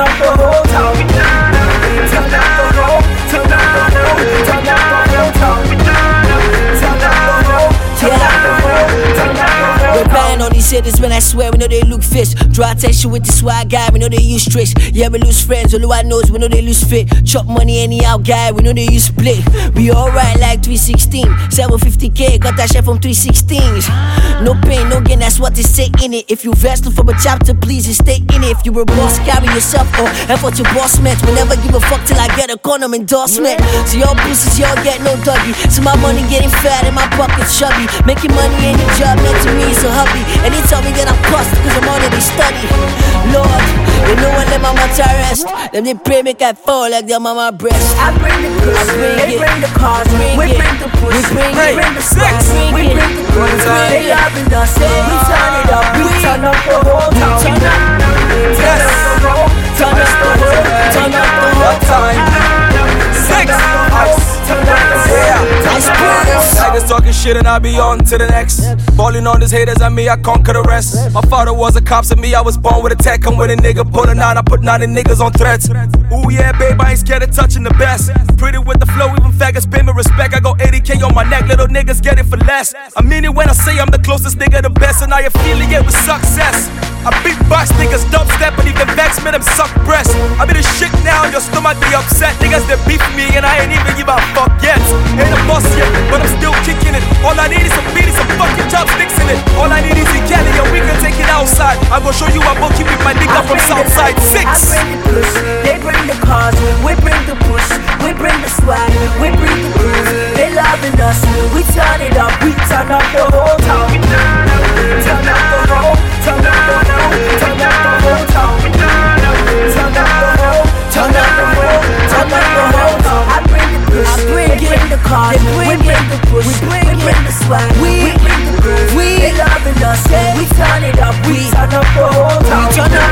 up the whole town. Turn up the whole, turn up the whole, turn up the whole town. Turn up the whole, turn up the whole, turn up the whole. We're buying all these hitters when I swear we know they look fish. Draw attention with the swag guy, we know they use tricks. Yeah, we lose friends, all I knows we know they lose fit. Chop money anyhow guy, we know they use split. We alright like 316, 750k, got that shit from 316s. No pain, no gain, that's what they say in it. If you vest for a chapter, please and stay in it. If you're a boss, carry yourself or effort your boss meant. We never give a fuck till I get a condom endorsement. So y'all pussies, y'all get no doggy. So my money getting fat and my pockets chubby. Making money ain't a job, meant to me it's a hobby. And they tell me that I'm cussed cause I'm already study. Lord, they know I let my mouth rest. Then they pray make I fall like their mama breast. I bring the goods, they bring the cars, we bring the push, we bring the swag, we bring the goods. They loving us, we turn it up, we turn up the whole town. Turn up the whole, turn up the whole, turn up the whole time. Turn up the whole, turn up the whole. Niggas talking shit and I be on to the next. Falling on these haters and me, I conquer the rest. My father was a cop, so me, I was born with a tech. I'm with a nigga, put a 9, I put 90 niggas on threats. Ooh yeah, babe, I ain't scared of touching the best. Pretty with the flow, even faggots pay me respect. I go 80k on my neck, little niggas get it for less. I mean it when I say I'm the closest nigga, the best. And I affiliate with success. I beatbox niggas, dubstep, and even vex, man, them suck breasts. I be the shit now, your stomach be upset. Niggas, they beef me, and I ain't even give a fuck yet. Ain't a boss yet, but I'm still kicking it. All I need is some beat, some fucking chopsticks in it. All I need is a Cali, and we can take it outside. I'm gonna show you I'm gonna keep it my nigga from Southside 6. I bring the push, they bring the cars, we bring the push, we bring the swag, we bring the grooves. They loving us, we turn it up, we turn up the whole town. Turn up the whole, turn up the whole, turn up the whole town. Turn up the whole, turn up the whole, turn up the whole town. I bring the push, they bring the cars, we bring the push, we bring the swag, we bring the grooves. They loving us, we turn it up, we turn up the whole town. Turn up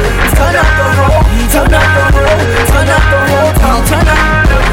the whole, turn up the whole, turn up the whole town. Turn up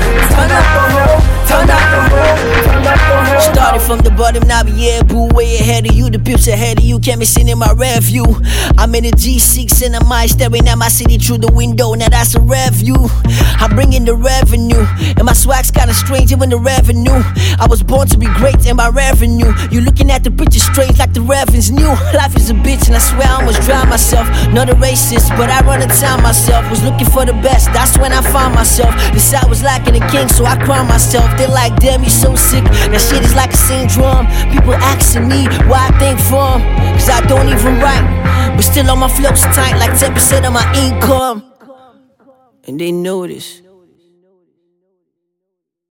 the whole, turn up the whole, turn up the whole. Started from the bottom, now we yeah, boo, way ahead of you. The pips ahead of you, can't be seen in my rear view. I'm in a G6 and I'm staring at my city through the window. Now that's a rev view. I bring in the revenue, and my swag's kinda strange, even the revenue. I was born to be great, and my revenue. You looking at the picture strange like the Revens knew. Life is a bitch, and I swear I almost drowned myself. Not a racist, but I run the town myself. Was looking for the best, that's when I found myself. This I was lacking a king, so I crowned myself. They like, damn, you so sick. That shit is like a syndrome. People asking me why I think for 'em, cause I don't even write, but still on my flows tight like 10% of my income. And they know this.